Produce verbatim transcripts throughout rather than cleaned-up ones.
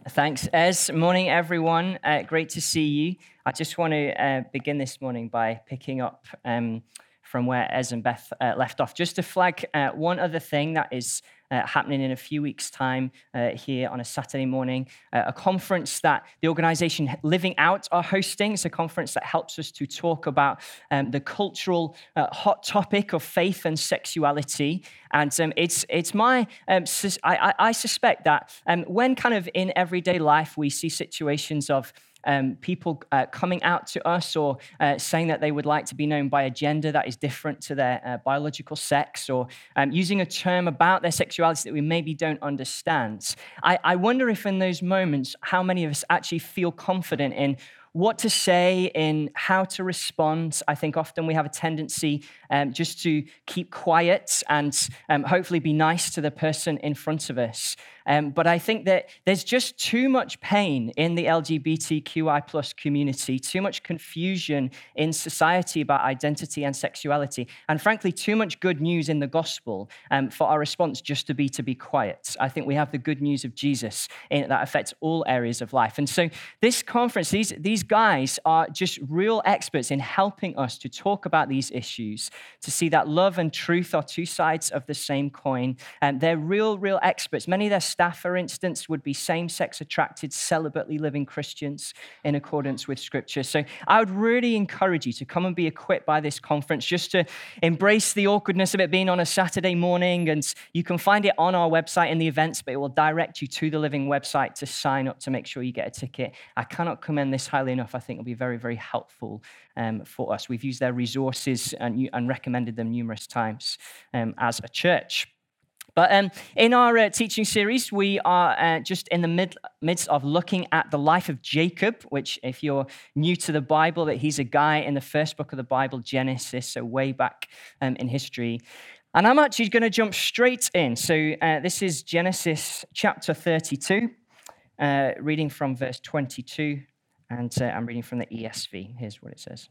Thanks, Ez. Morning, everyone. Uh, great to see you. I just want to uh, begin this morning by picking up um, from where Ez and Beth uh, left off. Just to flag uh, one other thing that is uh, happening in a few weeks' time uh, here on a Saturday morning, uh, a conference that the organization Living Out are hosting. It's a conference that helps us to talk about um, the cultural uh, hot topic of faith and sexuality. And um, it's it's my, um, sus- I, I, I suspect that um, when kind of in everyday life we see situations of um, people uh, coming out to us or uh, saying that they would like to be known by a gender that is different to their uh, biological sex, or um, using a term about their sexuality that we maybe don't understand, I, I wonder if in those moments, how many of us actually feel confident in what to say, in how to respond. I think often we have a tendency um, just to keep quiet and um, hopefully be nice to the person in front of us. Um, but I think that there's just too much pain in the L G B T Q I plus community, too much confusion in society about identity and sexuality, and frankly, too much good news in the gospel um, for our response just to be to be quiet. I think we have the good news of Jesus in, that affects all areas of life. And so this conference, these, these guys are just real experts in helping us to talk about these issues, to see that love and truth are two sides of the same coin. And they're real, real experts. Many of their staff, for instance, would be same-sex attracted, celibately living Christians in accordance with Scripture. So I would really encourage you to come and be equipped by this conference, just to embrace the awkwardness of it being on a Saturday morning. And you can find it on our website in the events, but it will direct you to the Living website to sign up to make sure you get a ticket. I cannot commend this highly enough. I think it'll be very, very helpful um, for us. We've used their resources and, and recommended them numerous times um, as a church. But um, in our uh, teaching series, we are uh, just in the mid- midst of looking at the life of Jacob, which, if you're new to the Bible, that he's a guy in the first book of the Bible, Genesis, so way back um, in history. And I'm actually going to jump straight in. So uh, this is Genesis chapter thirty-two, uh, reading from verse twenty-two, and uh, I'm reading from the E S V. Here's what it says.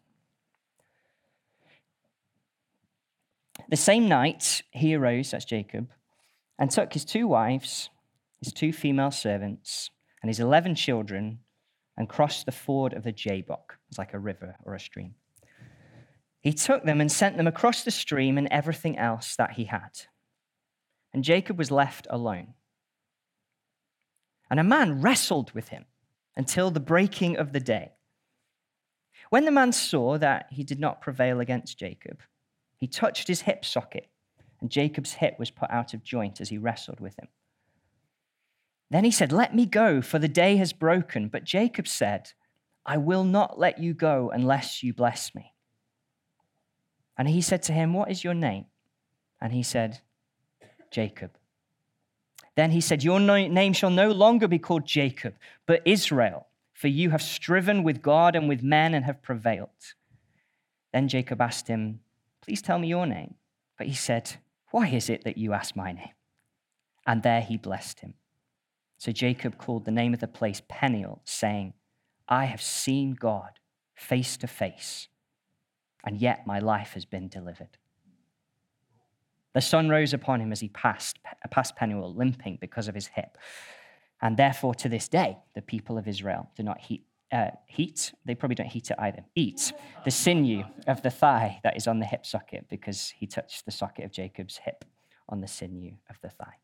The same night he arose, that's Jacob, and took his two wives, his two female servants, and his eleven children, and crossed the ford of the Jabbok. It's like a river or a stream. He took them and sent them across the stream and everything else that he had. And Jacob was left alone. And a man wrestled with him until the breaking of the day. When the man saw that he did not prevail against Jacob, he touched his hip socket, and Jacob's hip was put out of joint as he wrestled with him. Then he said, "Let me go, for the day has broken." But Jacob said, "I will not let you go unless you bless me." And he said to him, "What is your name?" And he said, "Jacob." Then he said, "Your name shall no longer be called Jacob, but Israel, for you have striven with God and with men and have prevailed." Then Jacob asked him, "Please tell me your name." But he said, "Why is it that you ask my name?" And there he blessed him. So Jacob called the name of the place Peniel, saying, "I have seen God face to face, and yet my life has been delivered." The sun rose upon him as he passed, past Peniel, limping because of his hip. And therefore, to this day, the people of Israel do not heat, uh, heat, they probably don't heat it either, eat the sinew of the thigh that is on the hip socket, because he touched the socket of Jacob's hip on the sinew of the thigh.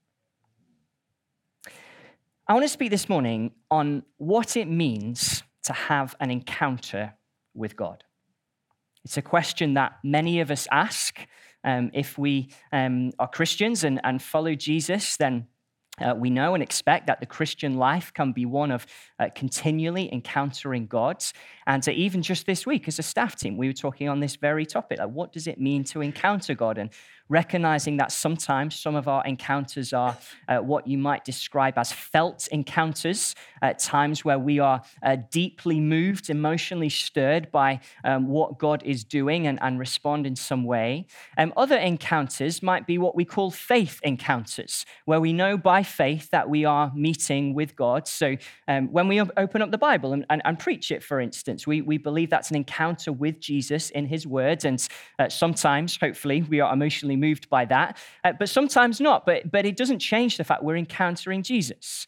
I want to speak this morning on what it means to have an encounter with God. It's a question that many of us ask. Um, if we um, are Christians and, and follow Jesus, then uh, we know and expect that the Christian life can be one of uh, continually encountering God. And uh, even just this week as a staff team, we were talking on this very topic. Like, what does it mean to encounter God? And recognizing that sometimes some of our encounters are uh, what you might describe as felt encounters, at times where we are uh, deeply moved, emotionally stirred by um, what God is doing and, and respond in some way. Um, other encounters might be what we call faith encounters, where we know by faith that we are meeting with God. So um, when we open up the Bible and, and, and preach it, for instance, we, we believe that's an encounter with Jesus in his words. And uh, sometimes, hopefully, we are emotionally moved by that, uh, but sometimes not. But, but it doesn't change the fact we're encountering Jesus.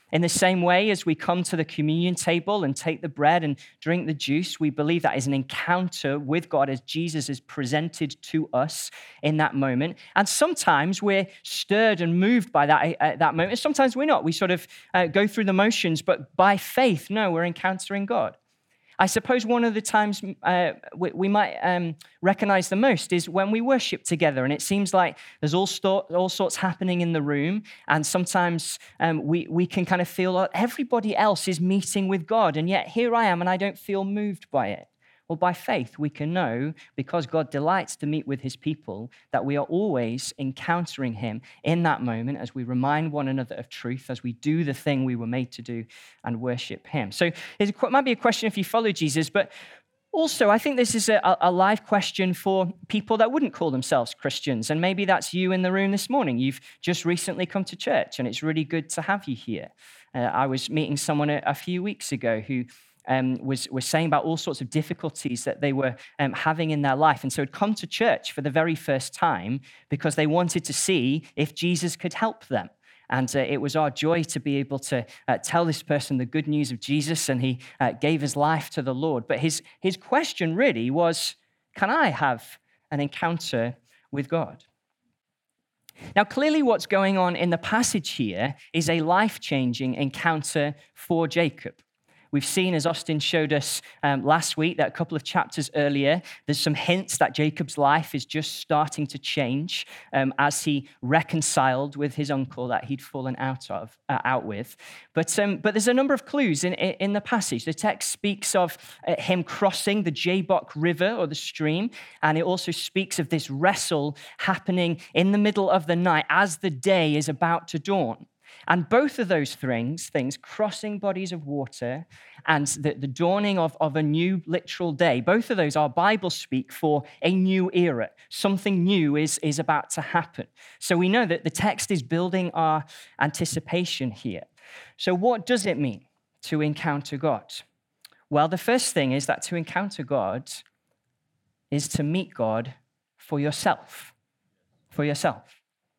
In the same way as we come to the communion table and take the bread and drink the juice, we believe that is an encounter with God as Jesus is presented to us in that moment. And sometimes we're stirred and moved by that at that moment. Sometimes we're not. We sort of uh, go through the motions, but by faith, no, we're encountering God. I suppose one of the times uh, we, we might um, recognize the most is when we worship together, and it seems like there's all, sto- all sorts happening in the room, and sometimes um, we, we can kind of feel like everybody else is meeting with God, and yet here I am, and I don't feel moved by it. Well, by faith, we can know, because God delights to meet with his people, that we are always encountering him in that moment as we remind one another of truth, as we do the thing we were made to do and worship him. So it might be a question if you follow Jesus, but also I think this is a, a live question for people that wouldn't call themselves Christians. And maybe that's you in the room this morning. You've just recently come to church, and it's really good to have you here. Uh, I was meeting someone a, a few weeks ago who Um, was, was saying about all sorts of difficulties that they were um, having in their life. And so had come to church for the very first time because they wanted to see if Jesus could help them. And uh, it was our joy to be able to uh, tell this person the good news of Jesus, and he uh, gave his life to the Lord. But his, his question really was, can I have an encounter with God? Now, clearly what's going on in the passage here is a life-changing encounter for Jacob. We've seen, as Austin showed us um, last week, that a couple of chapters earlier, there's some hints that Jacob's life is just starting to change um, as he reconciled with his uncle that he'd fallen out of, uh, out with. But um, but there's a number of clues in, in the passage. The text speaks of uh, him crossing the Jabbok River or the stream, and it also speaks of this wrestle happening in the middle of the night as the day is about to dawn. And both of those things, things crossing bodies of water and the, the dawning of, of a new literal day, both of those are Bible speak for a new era. Something new is, is about to happen. So we know that the text is building our anticipation here. So what does it mean to encounter God? Well, the first thing is that to encounter God is to meet God for yourself, for yourself.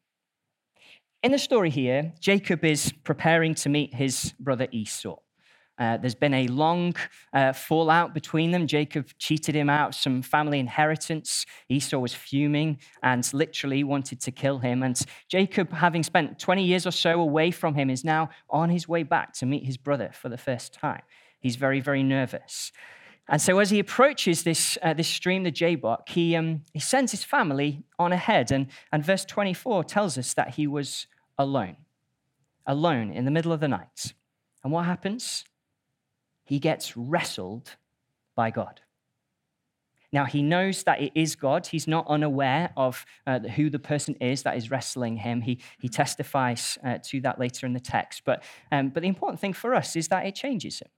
In the story here, Jacob is preparing to meet his brother Esau. Uh, there's been a long uh, fallout between them. Jacob cheated him out of some family inheritance. Esau was fuming and literally wanted to kill him. And Jacob, having spent twenty years or so away from him, is now on his way back to meet his brother for the first time. He's very, very nervous. And so as he approaches this, uh, this stream, the Jabbok, he, um, he sends his family on ahead. And, and verse twenty-four tells us that he was alone, alone in the middle of the night. And what happens? He gets wrestled by God. Now, he knows that it is God. He's not unaware of uh, who the person is that is wrestling him. He, he testifies uh, to that later in the text. But, um, but the important thing for us is that it changes him.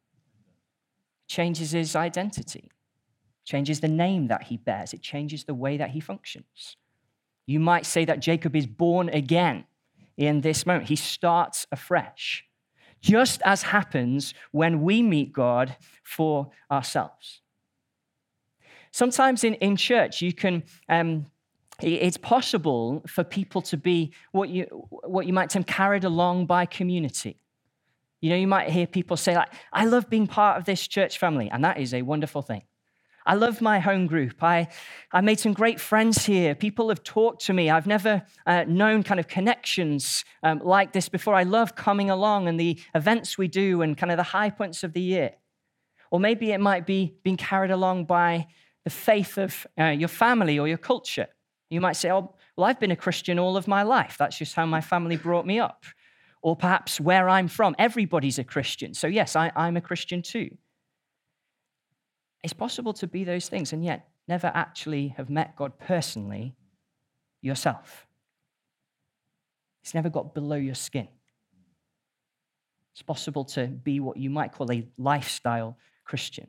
Changes his identity, changes the name that he bears. It changes the way that he functions. You might say that Jacob is born again in this moment. He starts afresh, just as happens when we meet God for ourselves. Sometimes in, in church, you can, um, it's possible for people to be what you, what you might term carried along by community. You know, you might hear people say, like, I love being part of this church family, and that is a wonderful thing. I love my home group. I, I made some great friends here. People have talked to me. I've never uh, known kind of connections um, like this before. I love coming along and the events we do and kind of the high points of the year. Or maybe it might be being carried along by the faith of uh, your family or your culture. You might say, oh, well, I've been a Christian all of my life. That's just how my family brought me up. Or perhaps where I'm from, everybody's a Christian. So yes, I, I'm a Christian too. It's possible to be those things and yet never actually have met God personally yourself. It's never got below your skin. It's possible to be what you might call a lifestyle Christian.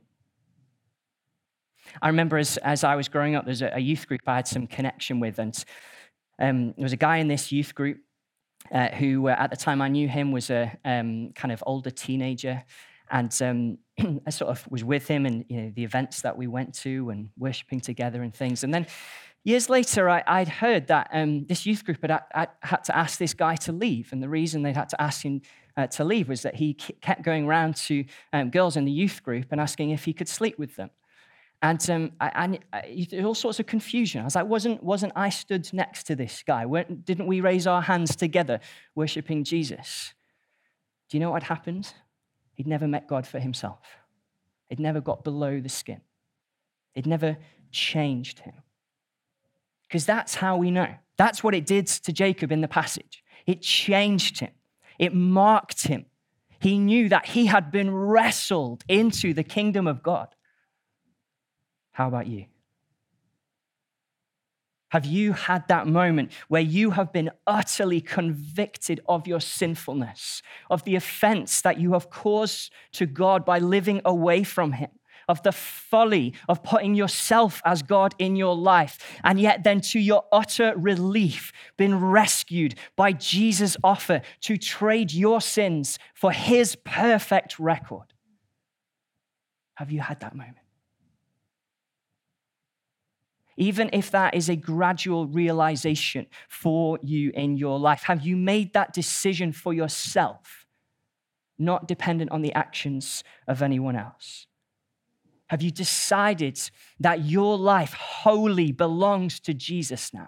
I remember as, as I was growing up, there's a, a youth group I had some connection with, and um, there was a guy in this youth group uh, who, uh, at the time I knew him, was a um, kind of older teenager. And um, I sort of was with him in, you know, the events that we went to and worshiping together and things. And then Years later, I, I'd heard that um, this youth group had, had, had to ask this guy to leave. And the reason they'd had to ask him uh, to leave was that he kept going around to um, girls in the youth group and asking if he could sleep with them. And um, I, I, I, all sorts of confusion. I was like, wasn't, wasn't I stood next to this guy? Weren't, didn't we raise our hands together worshiping Jesus? Do you know what had happened? He'd never met God for himself. He'd never got below the skin. It never changed him. Because that's how we know. That's what it did to Jacob in the passage. It changed him. It marked him. He knew that he had been wrestled into the kingdom of God. How about you? Have you had that moment where you have been utterly convicted of your sinfulness, of the offense that you have caused to God by living away from him, of the folly of putting yourself as God in your life, and yet then to your utter relief, been rescued by Jesus' offer to trade your sins for his perfect record? Have you had that moment? Even if that is a gradual realization for you in your life, have you made that decision for yourself, not dependent on the actions of anyone else? Have you decided that your life wholly belongs to Jesus now?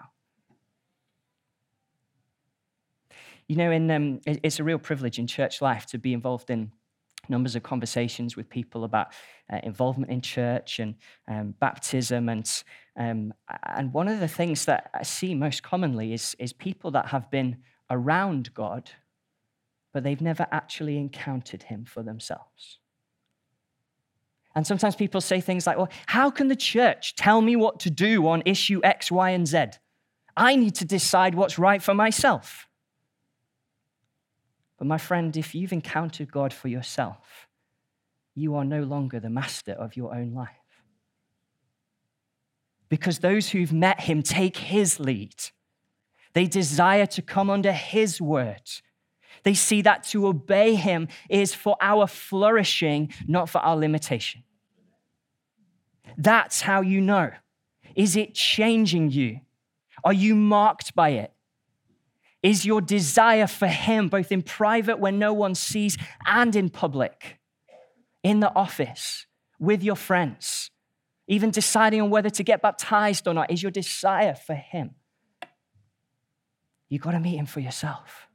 You know, in, um, it's a real privilege in church life to be involved in numbers of conversations with people about uh, involvement in church and um, baptism. And, um, and one of the things that I see most commonly is, is people that have been around God, but they've never actually encountered him for themselves. And sometimes people say things like, well, how can the church tell me what to do on issue X, Y, and Z? I need to decide what's right for myself. But my friend, if you've encountered God for yourself, you are no longer the master of your own life. Because those who've met him take his lead. They desire to come under his word. They see that to obey him is for our flourishing, not for our limitation. That's how you know. Is it changing you? Are you marked by it? Is your desire for him, both in private when no one sees and in public, in the office, with your friends, even deciding on whether to get baptized or not, is your desire for him? You've got to meet him for yourself.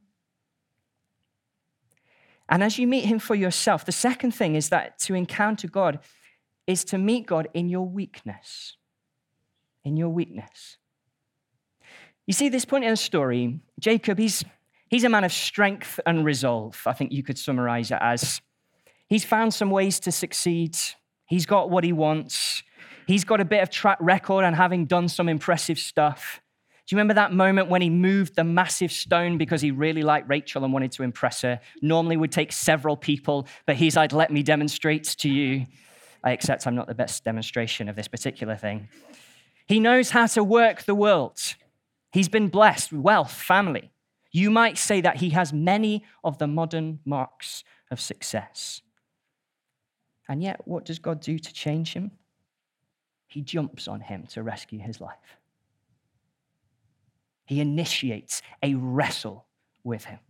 And as you meet him for yourself, the second thing is that to encounter God is to meet God in your weakness. In your weakness. You see, this point in the story, Jacob, he's, he's a man of strength and resolve. I think you could summarize it as he's found some ways to succeed. He's got what he wants. He's got a bit of track record on having done some impressive stuff. Do you remember that moment when he moved the massive stone because he really liked Rachel and wanted to impress her? Normally would take several people, but he's like, let me demonstrate to you. I accept I'm not the best demonstration of this particular thing. He knows how to work the world. He's been blessed with wealth, family. You might say that he has many of the modern marks of success. And yet, what does God do to change him? He jumps on him to rescue his life. He initiates a wrestle with him.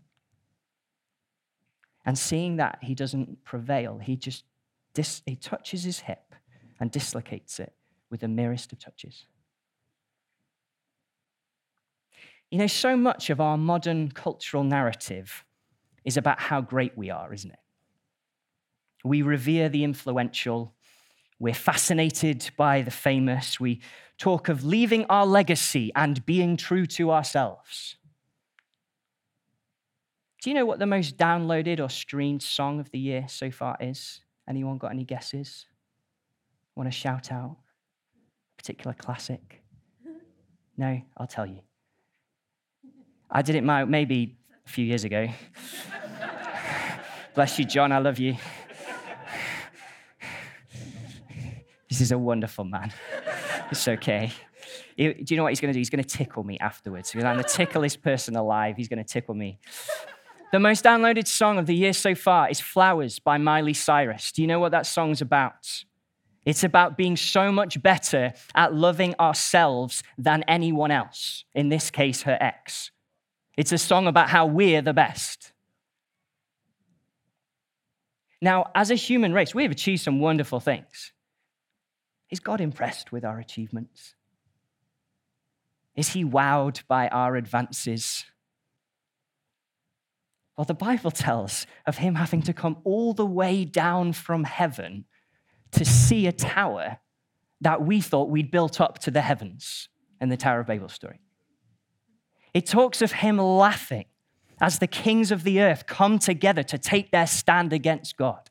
And seeing that he doesn't prevail, he just dis- he touches his hip and dislocates it with the merest of touches. You know, so much of our modern cultural narrative is about how great we are, isn't it? We revere the influential. We're fascinated by the famous. We talk of leaving our legacy and being true to ourselves. Do you know what the most downloaded or streamed song of the year so far is? Anyone got any guesses? Want to shout out a particular classic? No, I'll tell you. I did it maybe a few years ago. Bless you, John, I love you. This is a wonderful man. It's okay. Do you know what he's going to do? He's going to tickle me afterwards. Because I'm the ticklest person alive. He's going to tickle me. The most downloaded song of the year so far is Flowers by Miley Cyrus. Do you know what that song's about? It's about being so much better at loving ourselves than anyone else, in this case, her ex. It's a song about how we're the best. Now, as a human race, we have achieved some wonderful things. Is God impressed with our achievements? Is he wowed by our advances? Well, the Bible tells of him having to come all the way down from heaven to see a tower that we thought we'd built up to the heavens in the Tower of Babel story. It talks of him laughing as the kings of the earth come together to take their stand against God.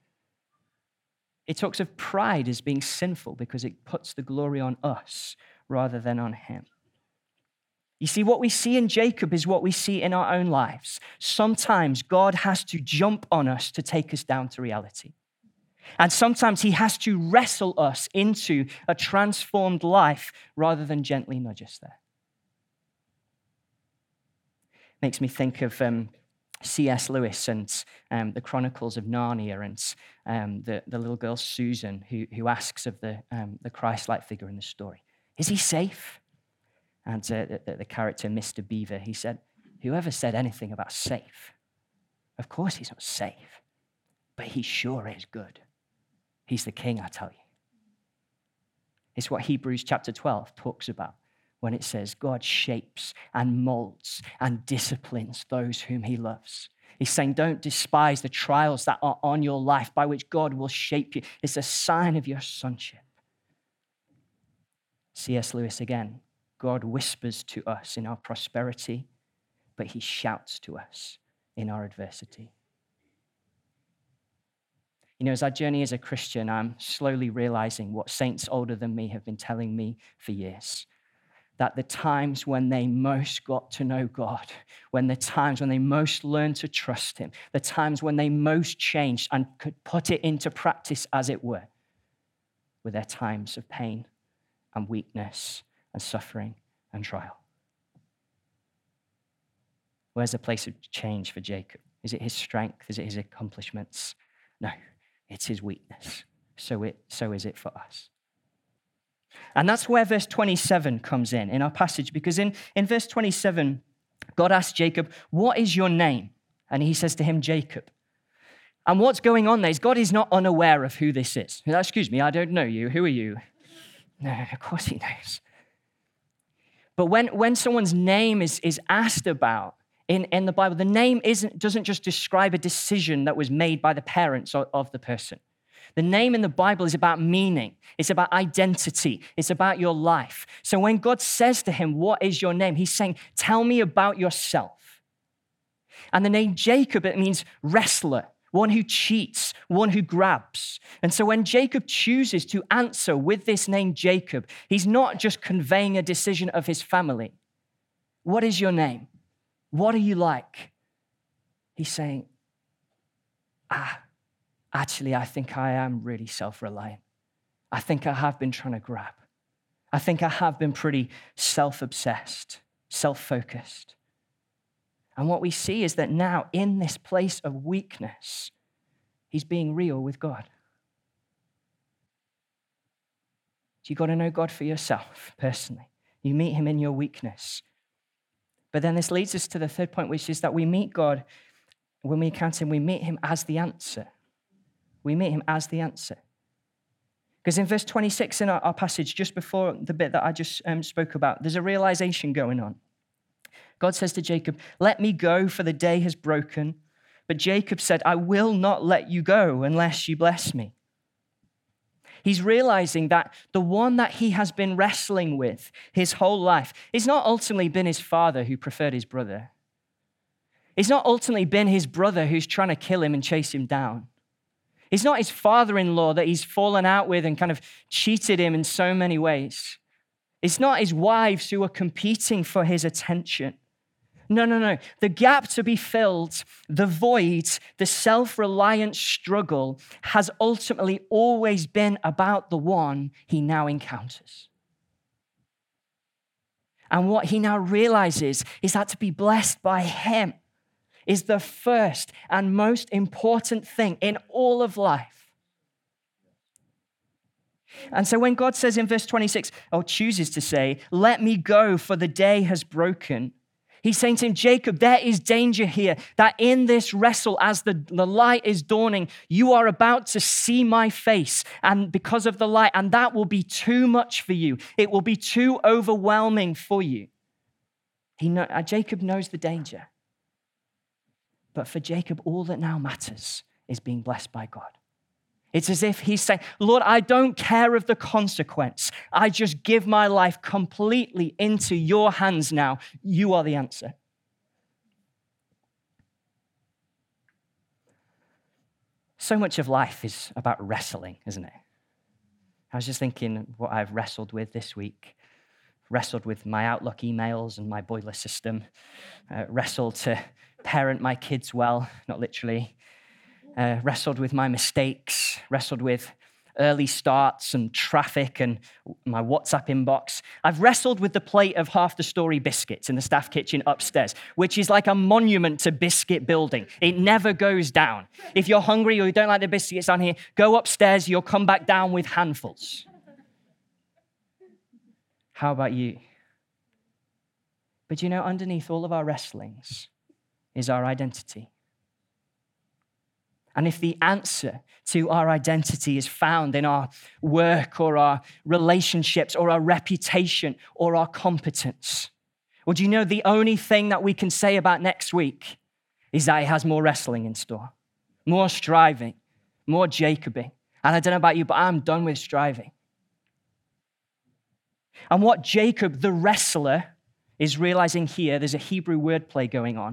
It talks of pride as being sinful because it puts the glory on us rather than on him. You see, what we see in Jacob is what we see in our own lives. Sometimes God has to jump on us to take us down to reality. And sometimes he has to wrestle us into a transformed life rather than gently nudge us there. Makes me think of um, C S Lewis and um, the Chronicles of Narnia and um, the, the little girl Susan who, who asks of the, um, the Christ-like figure in the story, is he safe? And uh, the, the character, Mister Beaver, he said, whoever said anything about safe? Of course he's not safe, but he sure is good. He's the king, I tell you. It's what Hebrews chapter twelve talks about when it says God shapes and molds and disciplines those whom he loves. He's saying don't despise the trials that are on your life by which God will shape you. It's a sign of your sonship. C S Lewis again, God whispers to us in our prosperity, but he shouts to us in our adversity. You know, as I journey as a Christian, I'm slowly realizing what saints older than me have been telling me for years. That the times when they most got to know God, when the times when they most learned to trust him, the times when they most changed and could put it into practice, as it were, were their times of pain and weakness and suffering and trial. Where's the place of change for Jacob? Is it his strength? Is it his accomplishments? No. It's his weakness. So it, so is it for us. And that's where verse twenty-seven comes in, in our passage, because in, in verse twenty-seven, God asks Jacob, what is your name? And he says to him, Jacob. And what's going on there is God is not unaware of who this is. Excuse me, I don't know you. Who are you? No, of course he knows. But when, when someone's name is, is asked about, In, in the Bible, the name isn't, doesn't just describe a decision that was made by the parents of, of the person. The name in the Bible is about meaning. It's about identity. It's about your life. So when God says to him, what is your name? He's saying, tell me about yourself. And the name Jacob, it means wrestler, one who cheats, one who grabs. And so when Jacob chooses to answer with this name Jacob, he's not just conveying a decision of his family. What is your name? What are you like? He's saying, ah, actually, I think I am really self-reliant. I think I have been trying to grab. I think I have been pretty self-obsessed, self-focused. And what we see is that now, in this place of weakness, he's being real with God. So you've got to know God for yourself, personally. You meet him in your weakness. But then this leads us to the third point, which is that we meet God, when we encounter him, we meet him as the answer. We meet him as the answer. Because in verse twenty-six in our, our passage, just before the bit that I just um, spoke about, there's a realization going on. God says to Jacob, let me go, for the day has broken. But Jacob said, I will not let you go unless you bless me. He's realizing that the one that he has been wrestling with his whole life, it's not ultimately been his father who preferred his brother. It's not ultimately been his brother who's trying to kill him and chase him down. It's not his father-in-law that he's fallen out with and kind of cheated him in so many ways. It's not his wives who are competing for his attention. No, no, no. The gap to be filled, the void, the self-reliant struggle has ultimately always been about the one he now encounters. And what he now realizes is that to be blessed by him is the first and most important thing in all of life. And so when God says in verse twenty-six, or chooses to say, let me go for the day has broken, he's saying to him, Jacob, there is danger here that in this wrestle, as the, the light is dawning, you are about to see my face and because of the light, and that will be too much for you. It will be too overwhelming for you. He know, uh, Jacob knows the danger. But for Jacob, all that now matters is being blessed by God. It's as if he's saying, Lord, I don't care of the consequence. I just give my life completely into your hands now. You are the answer. So much of life is about wrestling, isn't it? I was just thinking what I've wrestled with this week. Wrestled with my Outlook emails and my boiler system. Uh, wrestled to parent my kids well, not literally. Uh, wrestled with my mistakes, wrestled with early starts and traffic and my WhatsApp inbox. I've wrestled with the plate of half the story biscuits in the staff kitchen upstairs, which is like a monument to biscuit building. It never goes down. If you're hungry or you don't like the biscuits on here, go upstairs, you'll come back down with handfuls. How about you? But you know, underneath all of our wrestlings is our identity. And if the answer to our identity is found in our work or our relationships or our reputation or our competence, well, do you know the only thing that we can say about next week is that it has more wrestling in store, more striving, more Jacobing. And I don't know about you, but I'm done with striving. And what Jacob, the wrestler, is realizing here, there's a Hebrew wordplay going on.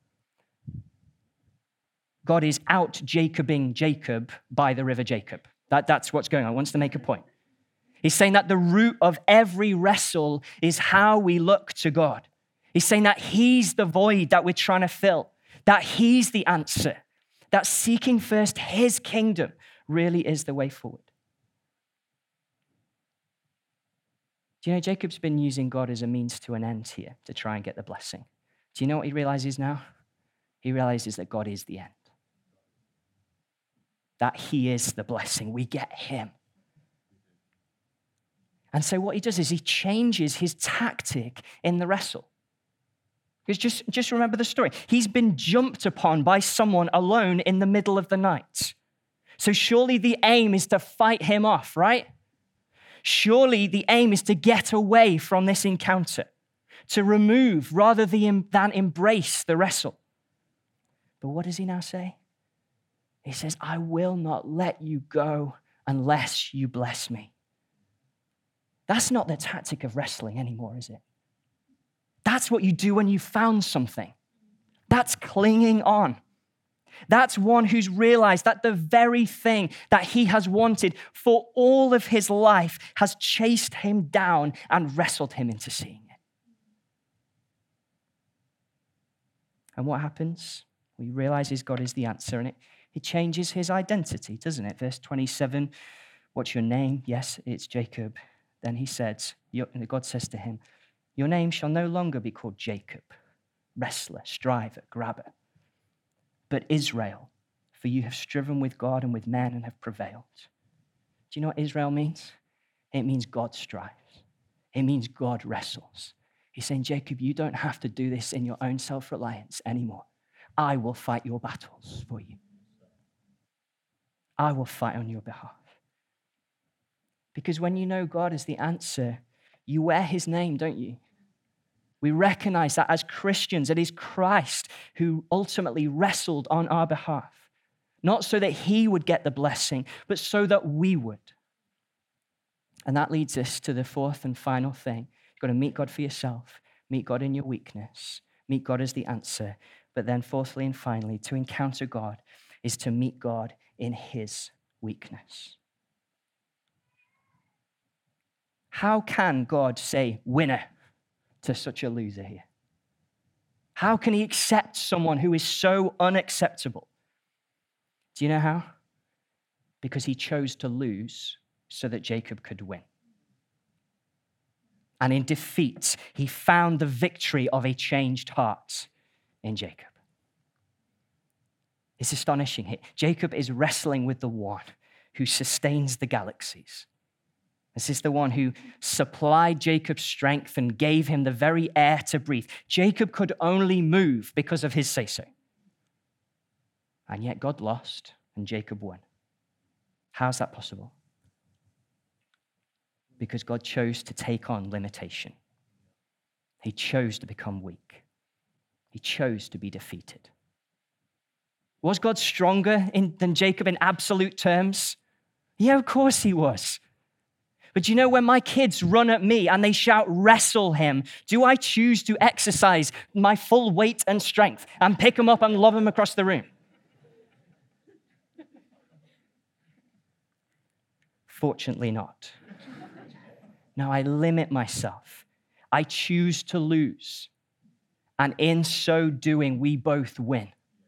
God is out Jacobing Jacob by the river Jacob. That, that's what's going on. He wants to make a point. He's saying that the root of every wrestle is how we look to God. He's saying that he's the void that we're trying to fill, that he's the answer, that seeking first his kingdom really is the way forward. Do you know, Jacob's been using God as a means to an end here to try and get the blessing. Do you know what he realizes now? He realizes that God is the end. That he is the blessing. We get him. And so what he does is he changes his tactic in the wrestle. Because just, just remember the story. He's been jumped upon by someone alone in the middle of the night. So surely the aim is to fight him off, right? Surely the aim is to get away from this encounter, to remove rather than embrace the wrestle. But what does he now say? He says, I will not let you go unless you bless me. That's not the tactic of wrestling anymore, is it? That's what you do when you found something. That's clinging on. That's one who's realized that the very thing that he has wanted for all of his life has chased him down and wrestled him into seeing it. And what happens? He realizes God is the answer, and it, it changes his identity, doesn't it? Verse twenty-seven, what's your name? Yes, it's Jacob. Then he says, God says to him, your name shall no longer be called Jacob, wrestler, striver, grabber, but Israel, for you have striven with God and with men and have prevailed. Do you know what Israel means? It means God strives. It means God wrestles. He's saying, Jacob, you don't have to do this in your own self-reliance anymore. I will fight your battles for you. I will fight on your behalf. Because when you know God is the answer, you wear his name, don't you? We recognize that as Christians, it is Christ who ultimately wrestled on our behalf. Not so that he would get the blessing, but so that we would. And that leads us to the fourth and final thing. You've got to meet God for yourself, meet God in your weakness, meet God as the answer. But then fourthly and finally, to encounter God is to meet God in his weakness. How can God say winner to such a loser here? How can he accept someone who is so unacceptable? Do you know how? Because he chose to lose so that Jacob could win. And in defeat, he found the victory of a changed heart in Jacob. It's astonishing here. Jacob is wrestling with the one who sustains the galaxies, This is the one who supplied Jacob's strength and gave him the very air to breathe. Jacob could only move because of his say-so. And yet God lost and Jacob won. How's that possible? Because God chose to take on limitation. He chose to become weak. He chose to be defeated. Was God stronger in, than Jacob in absolute terms? Yeah, of course he was. But you know, when my kids run at me and they shout, "Wrestle him," do I choose to exercise my full weight and strength and pick them up and lob them across the room? Fortunately not. No, I limit myself. I choose to lose. And in so doing, we both win.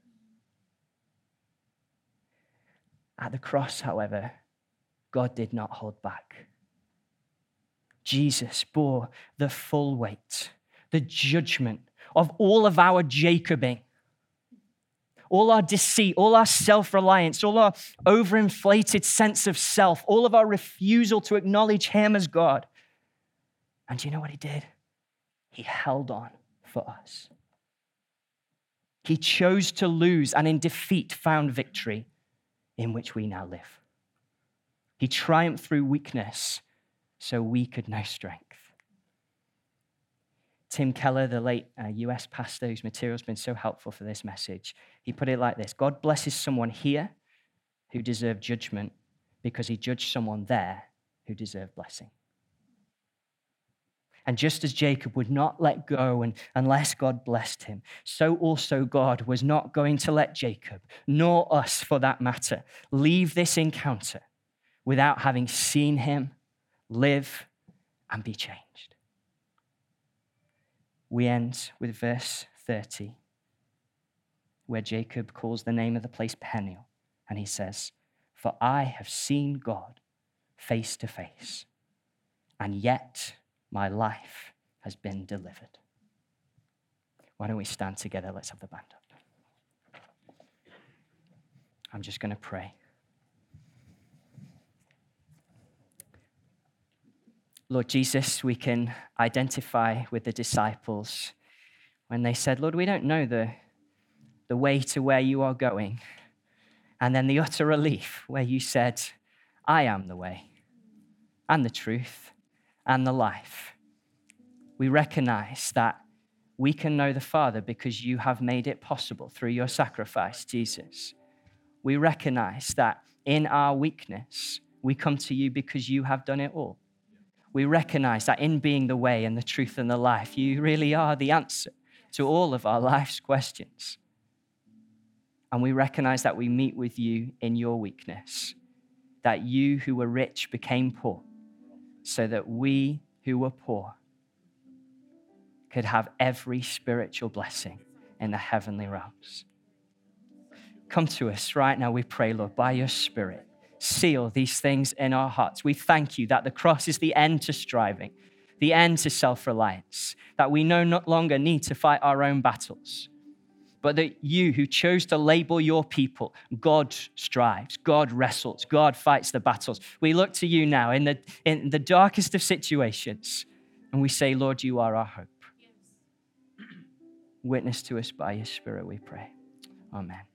At the cross, however, God did not hold back. Jesus bore the full weight, the judgment of all of our Jacobing, all our deceit, all our self-reliance, all our overinflated sense of self, all of our refusal to acknowledge him as God. And do you know what he did? He held on for us. He chose to lose and in defeat found victory in which we now live. He triumphed through weakness so we could know strength. Tim Keller, the late uh, U S pastor whose material has been so helpful for this message, he put it like this: God blesses someone here who deserved judgment because he judged someone there who deserved blessing. And just as Jacob would not let go and, unless God blessed him, so also God was not going to let Jacob, nor us for that matter, leave this encounter without having seen him live and be changed. We end with verse thirty, where Jacob calls the name of the place Peniel, and he says, "For I have seen God face to face, and yet my life has been delivered." Why don't we stand together? Let's have the band up. I'm just going to pray. Lord Jesus, we can identify with the disciples when they said, "Lord, we don't know the, the way to where you are going." And then the utter relief where you said, "I am the way and the truth and the life." We recognize that we can know the Father because you have made it possible through your sacrifice, Jesus. We recognize that in our weakness, we come to you because you have done it all. We recognize that in being the way and the truth and the life, you really are the answer to all of our life's questions. And we recognize that we meet with you in your weakness, that you who were rich became poor, so that we who were poor could have every spiritual blessing in the heavenly realms. Come to us right now, we pray, Lord, by your Spirit. Seal these things in our hearts. We thank you that the cross is the end to striving, the end to self-reliance, that we no longer need to fight our own battles, but that you who chose to label your people, God strives, God wrestles, God fights the battles. We look to you now in the, in the darkest of situations, and we say, Lord, you are our hope. Witness to us by your Spirit, we pray. Amen.